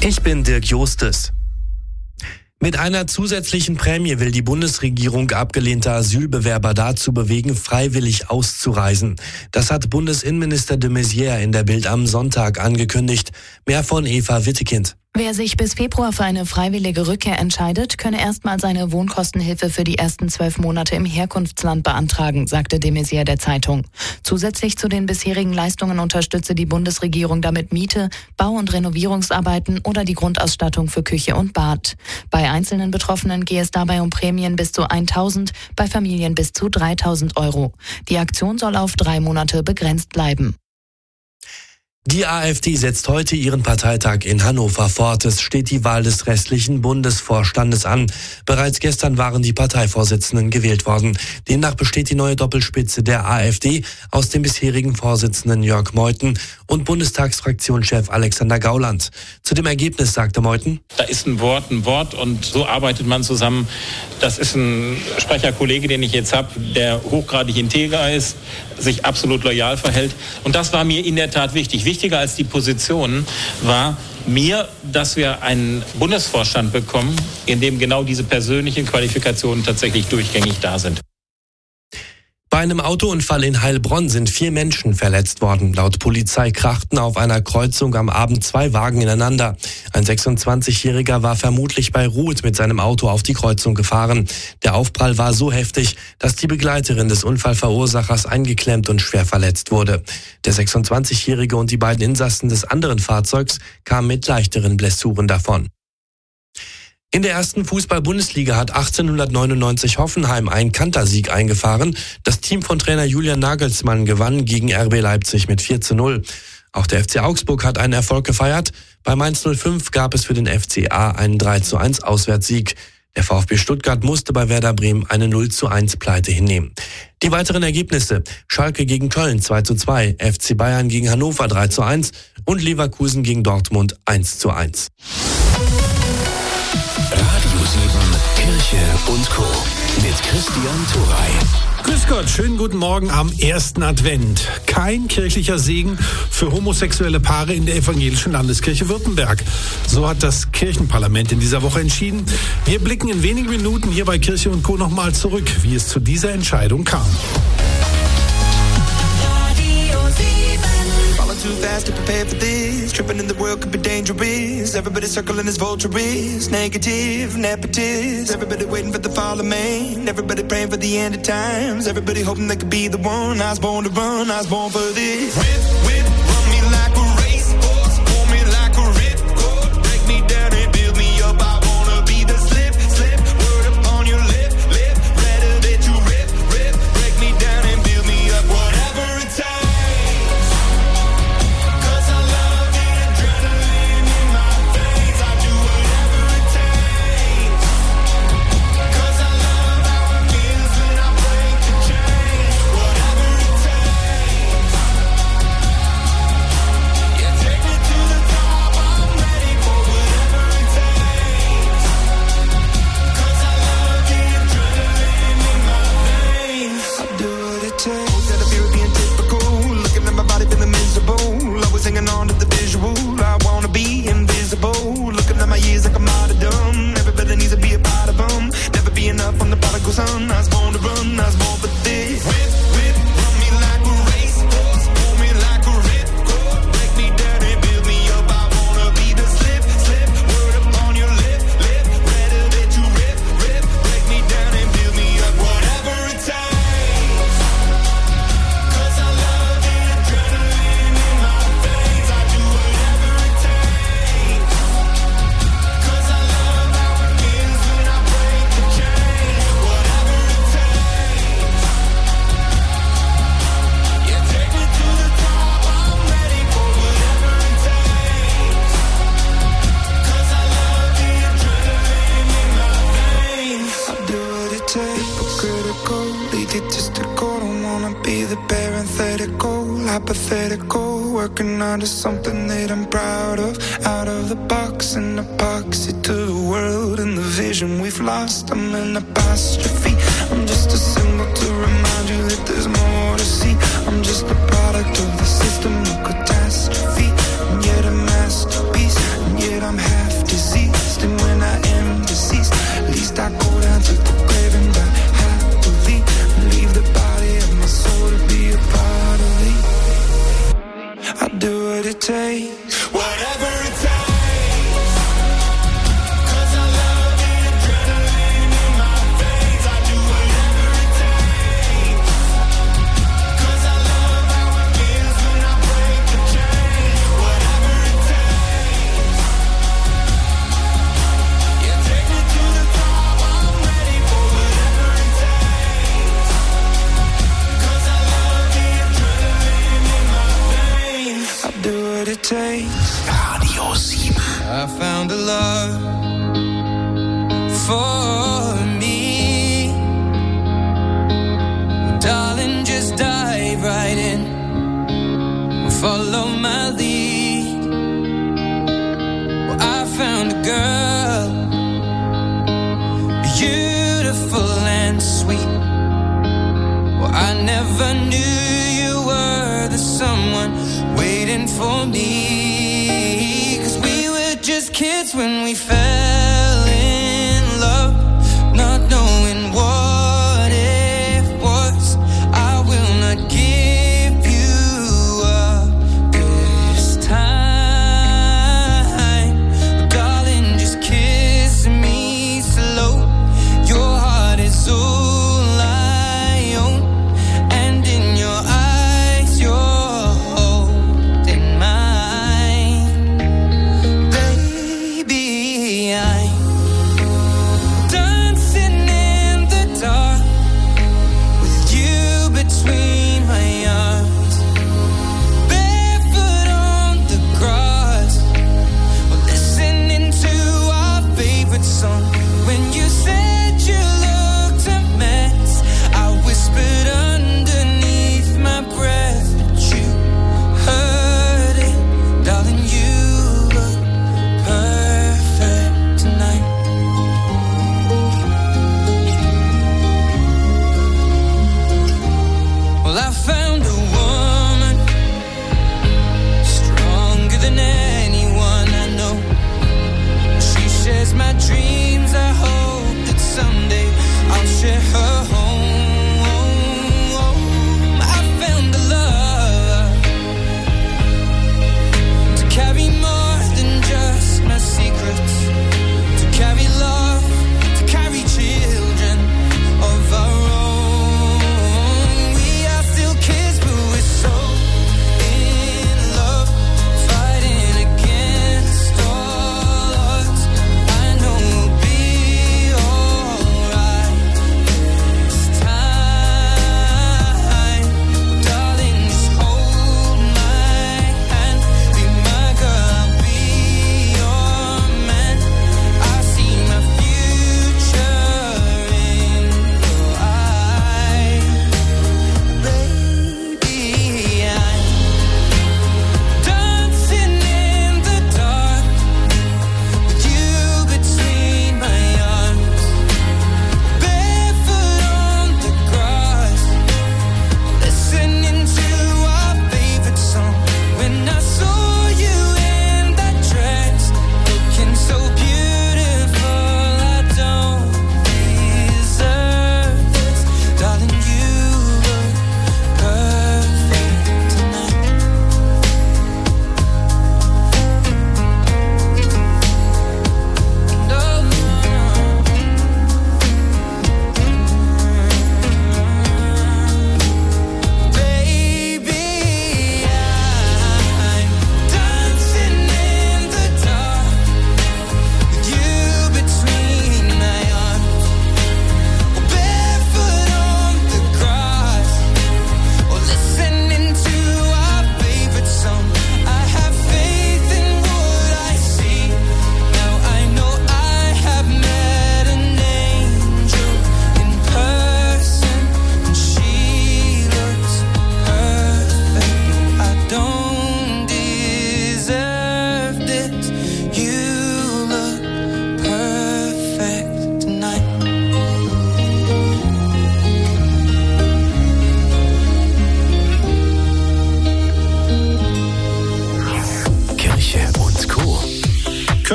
Ich bin Dirk Justus. Mit einer zusätzlichen Prämie will die Bundesregierung abgelehnte Asylbewerber dazu bewegen, freiwillig auszureisen. Das hat Bundesinnenminister de Maizière in der Bild am Sonntag angekündigt. Mehr von Eva Wittekind. Wer sich bis Februar für eine freiwillige Rückkehr entscheidet, könne erstmal seine Wohnkostenhilfe für die ersten 12 Monate im Herkunftsland beantragen, sagte de Maizière der Zeitung. Zusätzlich zu den bisherigen Leistungen unterstütze die Bundesregierung damit Miete, Bau- und Renovierungsarbeiten oder die Grundausstattung für Küche und Bad. Bei einzelnen Betroffenen gehe es dabei um Prämien bis zu 1.000, bei Familien bis zu 3.000 Euro. Die Aktion soll auf 3 Monate begrenzt bleiben. Die AfD setzt heute ihren Parteitag in Hannover fort. Es steht die Wahl des restlichen Bundesvorstandes an. Bereits gestern waren die Parteivorsitzenden gewählt worden. Demnach besteht die neue Doppelspitze der AfD aus dem bisherigen Vorsitzenden Jörg Meuthen und Bundestagsfraktionschef Alexander Gauland. Zu dem Ergebnis sagte Meuthen: Da ist ein Wort und so arbeitet man zusammen. Das ist ein Sprecherkollege, den ich jetzt habe, der hochgradig integer ist, sich absolut loyal verhält. Und das war mir in der Tat wichtig. Wichtiger als die Position war mir, dass wir einen Bundesvorstand bekommen, in dem genau diese persönlichen Qualifikationen tatsächlich durchgängig da sind. Bei einem Autounfall in Heilbronn sind 4 Menschen verletzt worden. Laut Polizei krachten auf einer Kreuzung am Abend 2 Wagen ineinander. Ein 26-Jähriger war vermutlich bei Rot mit seinem Auto auf die Kreuzung gefahren. Der Aufprall war so heftig, dass die Begleiterin des Unfallverursachers eingeklemmt und schwer verletzt wurde. Der 26-Jährige und die beiden Insassen des anderen Fahrzeugs kamen mit leichteren Blessuren davon. In der ersten Fußball-Bundesliga hat 1899 Hoffenheim einen Kantersieg eingefahren. Das Team von Trainer Julian Nagelsmann gewann gegen RB Leipzig mit 4:0. Auch der FC Augsburg hat einen Erfolg gefeiert. Bei Mainz 05 gab es für den FCA einen 3:1 Auswärtssieg. Der VfB Stuttgart musste bei Werder Bremen eine 0:1 Pleite hinnehmen. Die weiteren Ergebnisse: Schalke gegen Köln 2:2, FC Bayern gegen Hannover 3:1 und Leverkusen gegen Dortmund 1:1. Radio 7, Kirche und Co. mit Christian Thuray. Grüß Gott, schönen guten Morgen am 1. Advent. Kein kirchlicher Segen für homosexuelle Paare in der evangelischen Landeskirche Württemberg. So hat das Kirchenparlament in dieser Woche entschieden. Wir blicken in wenigen Minuten hier bei Kirche und Co. nochmal zurück, wie es zu dieser Entscheidung kam. Too fast to prepare for this. Tripping in the world could be dangerous. Everybody circling as vultures. Negative, nepotist. Everybody waiting for the fall of man. Everybody praying for the end of times. Everybody hoping they could be the one. I was born to run, I was born for this. Whip, run me like a racehorse. Pull me like a ripcord. Break me down and build me up. I wanna be the slip. Word up on your lip. Rather that you rip. Break me down and build me up. Whatever it takes. Hanging on to the visual, I wanna be invisible. Looking at my years like I'm out of dumb. Everybody needs to be a part of them. Never be enough on the prodigal son. I was born to run, I was born for this. Whip, run me like a racehorse. Pull me like a ripcord. Break me down and build me up. I wanna be the slip. Word up on your lip. Rather that you rip. Break me down and build me up. Whatever it takes. Hypothetical, working on to something that I'm proud of. Out of the box, an epoxy to the world and the vision we've lost. I'm an apostrophe. I'm just a symbol to remind you that there's more to see. I'm just a product of the system of catastrophe, and yet a masterpiece, and yet I'm happy. takes, whatever it takes. Radio 7. I found a love for me. Darling, just dive right in. Follow my lead. Well, I found a girl, beautiful and sweet. Well, I never knew you were the someone waiting for me, 'cause we were just kids when we fell in love, not knowing what it was. I will not give you up this time, but darling, just kiss me slow. Your heart is all I own, and in your eyes you're I'm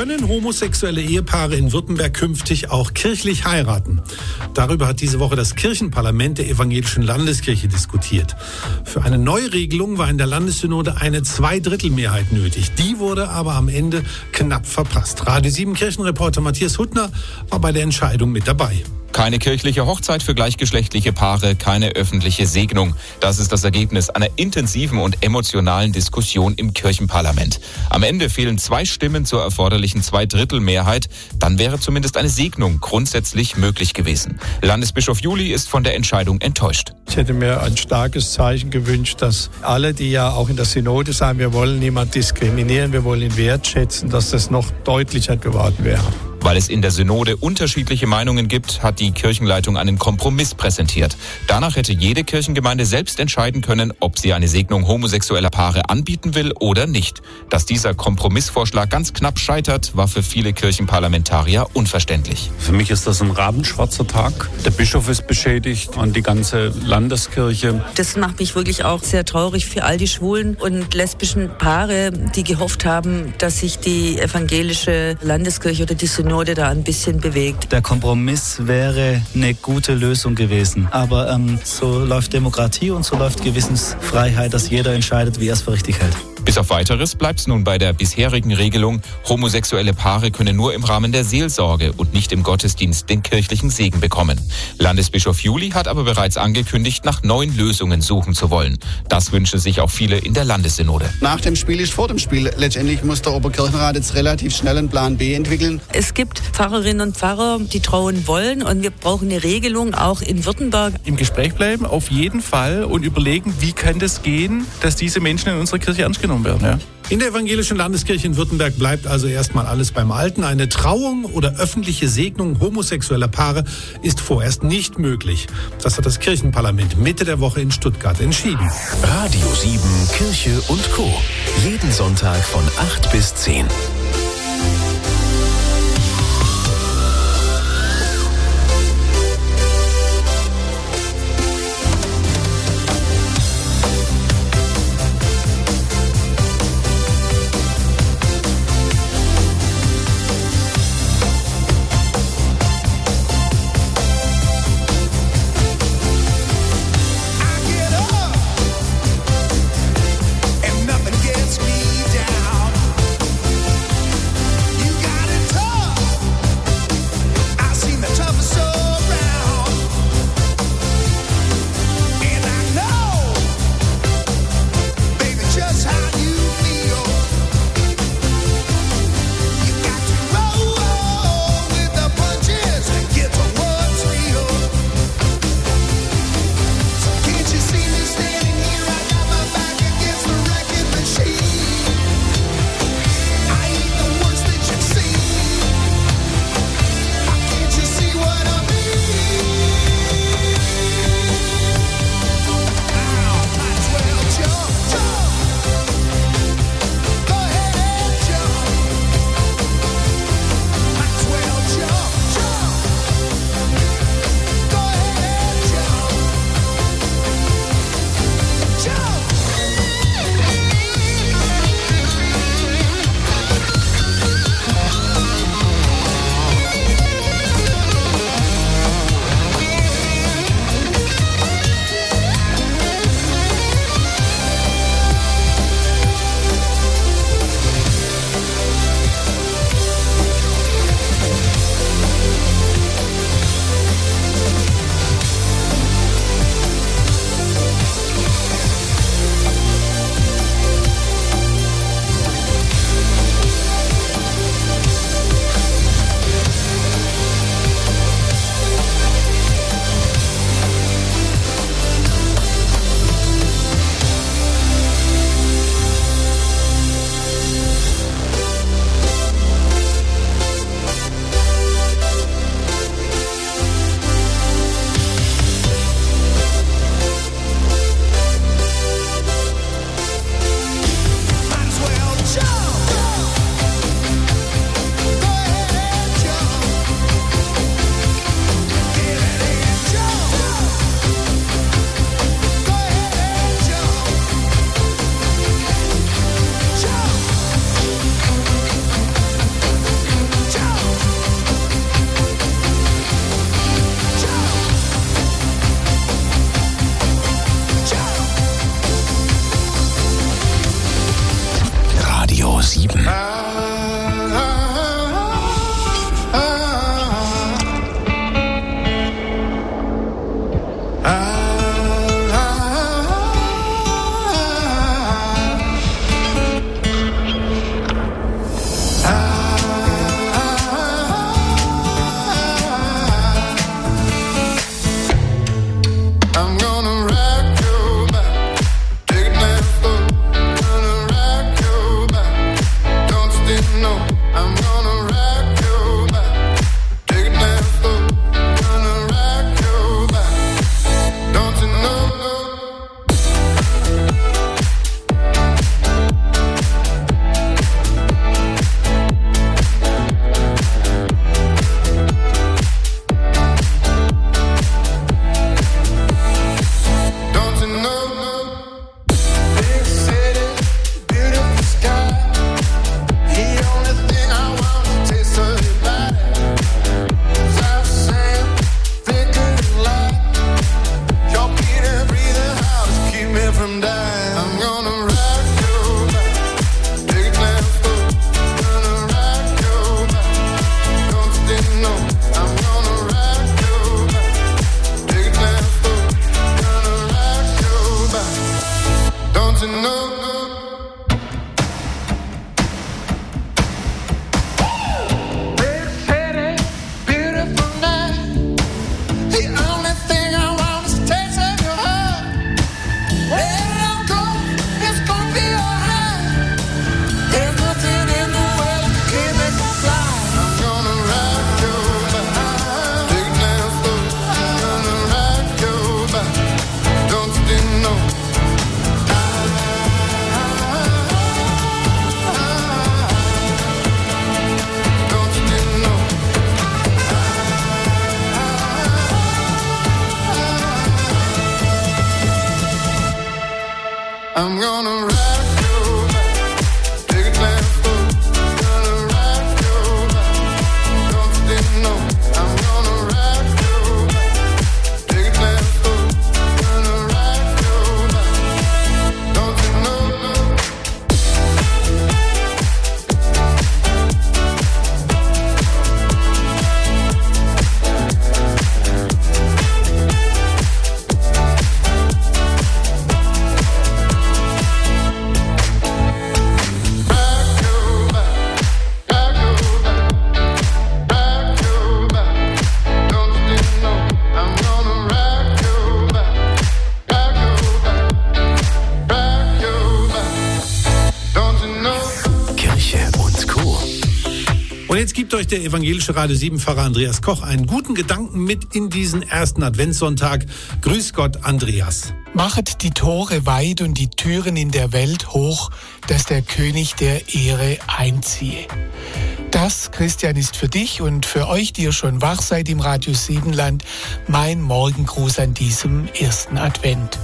Können homosexuelle Ehepaare in Württemberg künftig auch kirchlich heiraten? Darüber hat diese Woche das Kirchenparlament der Evangelischen Landeskirche diskutiert. Für eine Neuregelung war in der Landessynode eine Zweidrittelmehrheit nötig. Die wurde aber am Ende knapp verpasst. Radio 7 Kirchenreporter Matthias Huttner war bei der Entscheidung mit dabei. Keine kirchliche Hochzeit für gleichgeschlechtliche Paare, keine öffentliche Segnung. Das ist das Ergebnis einer intensiven und emotionalen Diskussion im Kirchenparlament. Am Ende fehlen 2 Stimmen zur erforderlichen Zweidrittelmehrheit. Dann wäre zumindest eine Segnung grundsätzlich möglich gewesen. Landesbischof Juli ist von der Entscheidung enttäuscht. Ich hätte mir ein starkes Zeichen gewünscht, dass alle, die ja auch in der Synode sagen, wir wollen niemanden diskriminieren, wir wollen ihn wertschätzen, dass das noch deutlicher geworden wäre. Weil es in der Synode unterschiedliche Meinungen gibt, hat die Kirchenleitung einen Kompromiss präsentiert. Danach hätte jede Kirchengemeinde selbst entscheiden können, ob sie eine Segnung homosexueller Paare anbieten will oder nicht. Dass dieser Kompromissvorschlag ganz knapp scheitert, war für viele Kirchenparlamentarier unverständlich. Für mich ist das ein rabenschwarzer Tag. Der Bischof ist beschädigt und die ganze Landeskirche. Das macht mich wirklich auch sehr traurig für all die schwulen und lesbischen Paare, die gehofft haben, dass sich die evangelische Landeskirche oder die Synode da ein bisschen bewegt. Der Kompromiss wäre eine gute Lösung gewesen. Aber so läuft Demokratie und so läuft Gewissensfreiheit, dass jeder entscheidet, wie er es für richtig hält. Bis auf Weiteres bleibt es nun bei der bisherigen Regelung. Homosexuelle Paare können nur im Rahmen der Seelsorge und nicht im Gottesdienst den kirchlichen Segen bekommen. Landesbischof Juli hat aber bereits angekündigt, nach neuen Lösungen suchen zu wollen. Das wünschen sich auch viele in der Landessynode. Nach dem Spiel ist vor dem Spiel. Letztendlich muss der Oberkirchenrat jetzt relativ schnell einen Plan B entwickeln. Es gibt Pfarrerinnen und Pfarrer, die trauen wollen, und wir brauchen eine Regelung auch in Württemberg. Im Gespräch bleiben, auf jeden Fall, und überlegen, wie kann das gehen, dass diese Menschen in unserer Kirche ernst genommen werden. Ja? In der Evangelischen Landeskirche in Württemberg bleibt also erstmal alles beim Alten. Eine Trauung oder öffentliche Segnung homosexueller Paare ist vorerst nicht möglich. Das hat das Kirchenparlament Mitte der Woche in Stuttgart entschieden. Radio 7 Kirche und Co. Jeden Sonntag von 8 bis 10. 7. Und jetzt gibt euch der evangelische Radio 7-Pfarrer Andreas Koch einen guten Gedanken mit in diesen ersten Adventssonntag. Grüß Gott, Andreas. Machet die Tore weit und die Türen in der Welt hoch, dass der König der Ehre einziehe. Das, Christian, ist für dich und für euch, die ihr schon wach seid im Radio 7-Land, mein Morgengruß an diesem ersten Advent.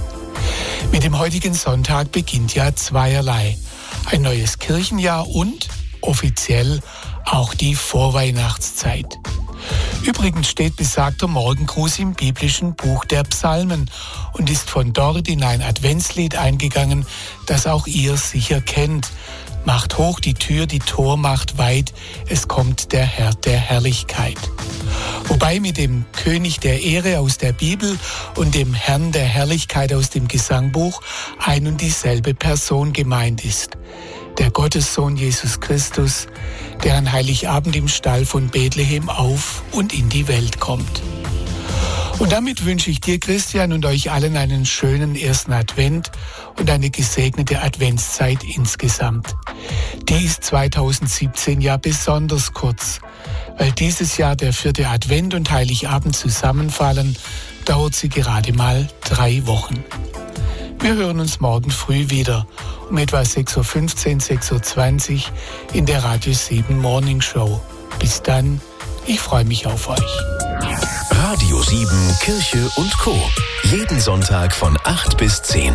Mit dem heutigen Sonntag beginnt ja zweierlei. Ein neues Kirchenjahr und offiziell auch die Vorweihnachtszeit. Übrigens steht besagter Morgengruß im biblischen Buch der Psalmen und ist von dort in ein Adventslied eingegangen, das auch ihr sicher kennt. Macht hoch die Tür, die Tor macht weit, es kommt der Herr der Herrlichkeit. Wobei mit dem König der Ehre aus der Bibel und dem Herrn der Herrlichkeit aus dem Gesangbuch ein und dieselbe Person gemeint ist. Der Gottessohn Jesus Christus, der an Heiligabend im Stall von Bethlehem auf und in die Welt kommt. Und damit wünsche ich dir, Christian, und euch allen einen schönen ersten Advent und eine gesegnete Adventszeit insgesamt. Die ist 2017 ja besonders kurz, weil dieses Jahr der 4. Advent und Heiligabend zusammenfallen, dauert sie gerade mal 3 Wochen. Wir hören uns morgen früh wieder um etwa 6.15 Uhr, 6.20 Uhr in der Radio 7 Morning Show. Bis dann, ich freue mich auf euch. Radio 7 Kirche und Co. Jeden Sonntag von 8 bis 10.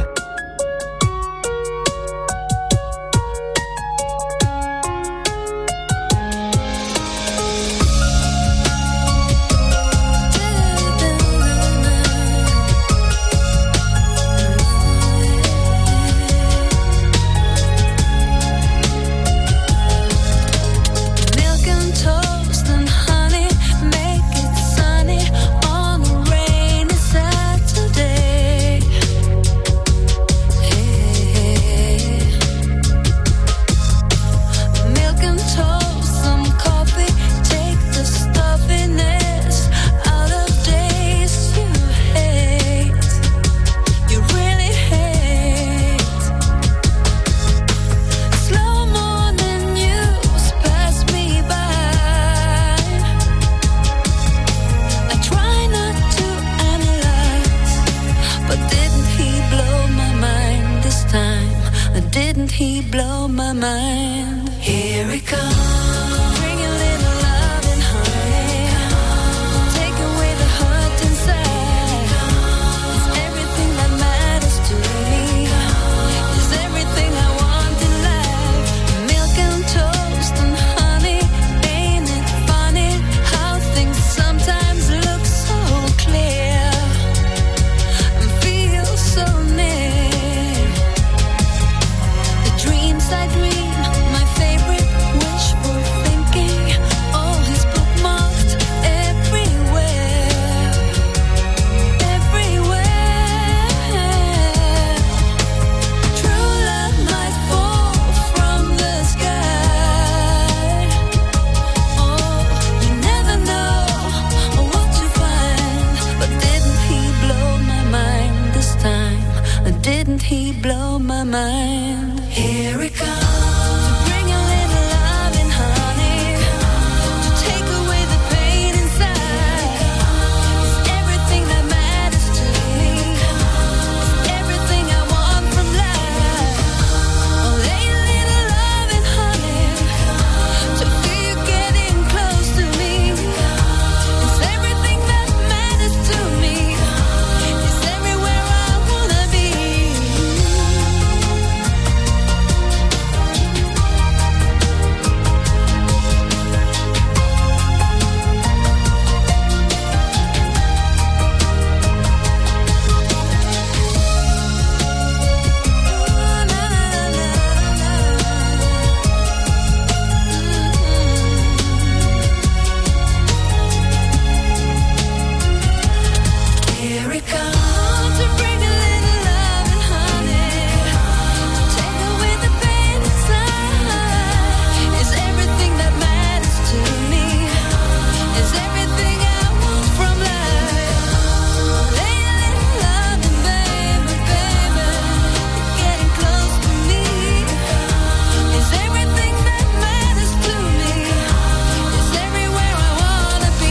Didn't he blow my mind? Here it comes. Bring a little love and honey. Take away the hurt inside. It's everything that matters to me. It's everything I want in life. Milk and toast and honey. Ain't it funny how things sometimes look so clear and feel so near? I dream, my favorite wishful thinking, all is bookmarked everywhere, everywhere. True love might fall from the sky. Oh, you never know what you find. But didn't he blow my mind this time? Didn't he blow my mind? Here it comes. To bring a little love and honey. To take away the pain inside. It's everything that matters to me. It's everything I want from life. Oh, lay a little love and honey. To feel you getting close to me. It's everything that matters to me. It's everywhere I wanna be. Here it comes to bring a little love and honey. Take away the pain inside. It's everything that matters to me. It's everything I want from life. Lay a little love and baby, baby, getting close to me. It's everything that matters to me. It's everywhere I wanna be.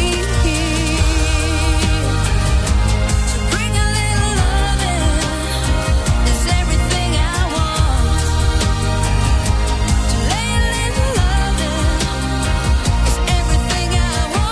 Bring a little loving, it's everything I want. To lay a little loving, it's everything I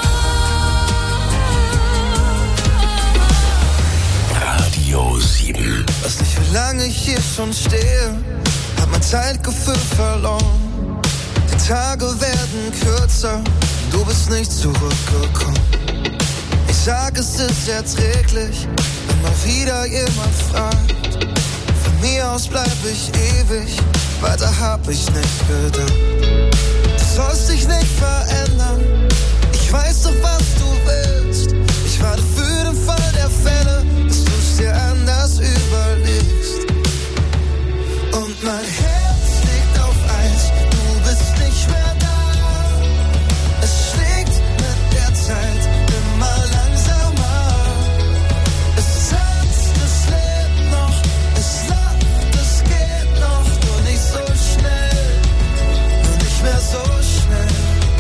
want. Radio 7. Weiß nicht, wie lange ich hier schon stehe, hab mein Zeitgefühl verloren. Die Tage werden kürzer, du bist nicht zurückgekommen. Ich sag, es ist erträglich, wenn mal wieder jemand fragt. Von mir aus bleib ich ewig, weiter hab ich nicht gedacht. Du sollst dich nicht verändern, ich weiß doch, was du willst. Ich warte für den Fall der Fälle, dass du's dir anders überlegst. Und mein Herz liegt auf Eis, du bist nicht mehr da. Es schlägt mit der Zeit immer langsamer. Es tanzt, es lebt noch, es lacht, es geht noch, nur nicht so schnell, nur nicht mehr so schnell.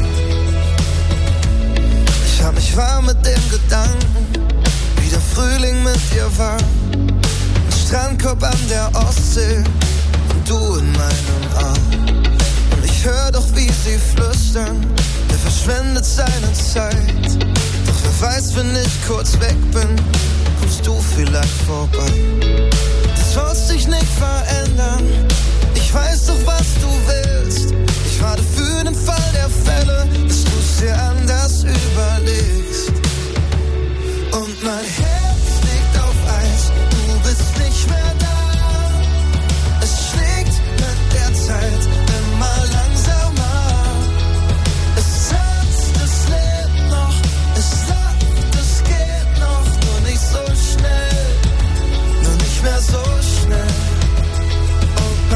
Ich hab mich warm mit dem Gedanken, wie der Frühling mit dir war. Ein Strandkorb an der Ostsee und du in meinem Arm. Und ich hör doch, wie sie flüstern, der verschwendet seine Zeit. Doch wer weiß, wenn ich kurz weg bin, kommst du vielleicht vorbei. Du sollst dich nicht verändern, ich weiß doch, was du willst. Ich warte für den Fall der Fälle, dass du's dir anders überlegst. Und mein Herz liegt auf Eis, du bist nicht mehr da. Es schlägt mit der Zeit immer langsamer. Es tanzt, es lebt noch, es lacht, es geht noch, nur nicht so schnell, nur nicht mehr so schnell. Und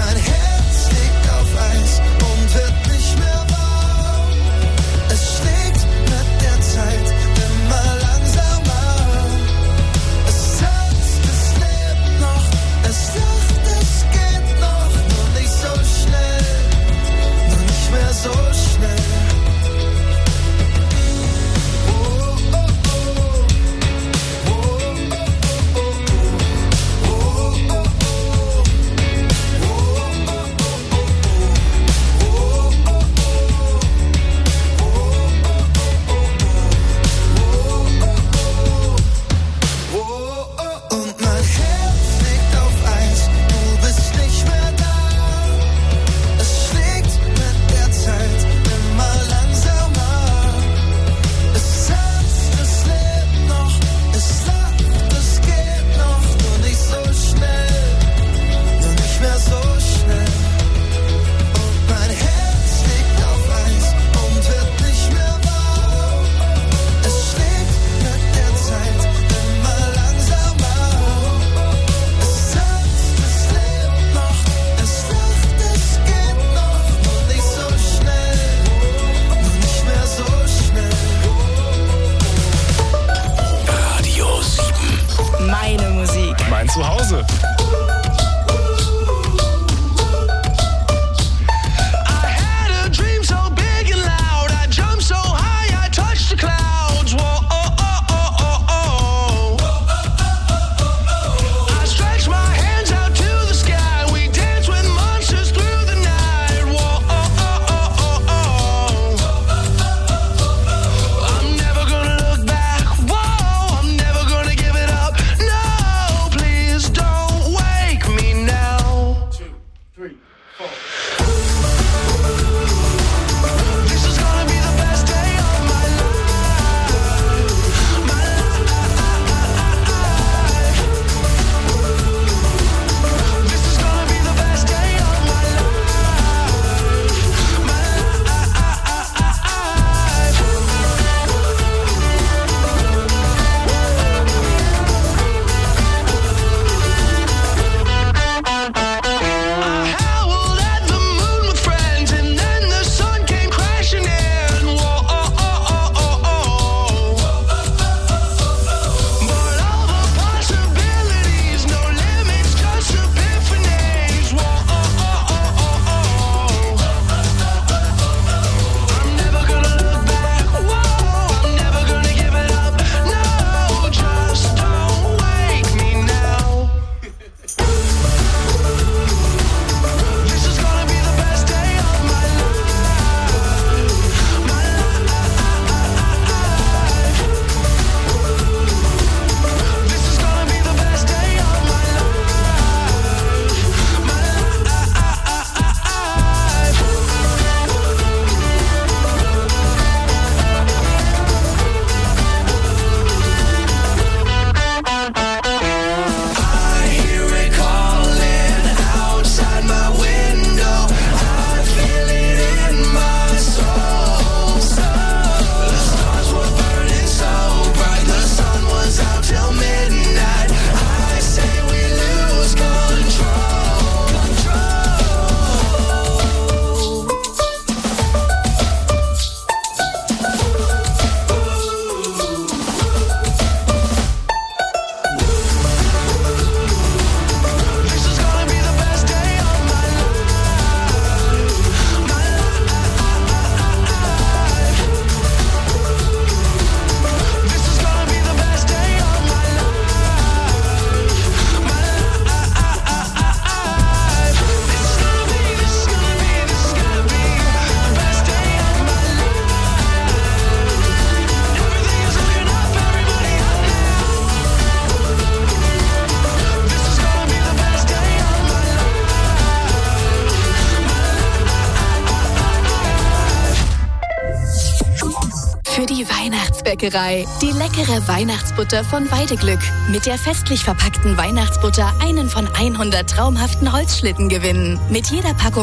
Für die Weihnachtsbäckerei. Die leckere Weihnachtsbutter von Weideglück. Mit der festlich verpackten Weihnachtsbutter einen von 100 traumhaften Holzschlitten gewinnen. Mit jeder Packung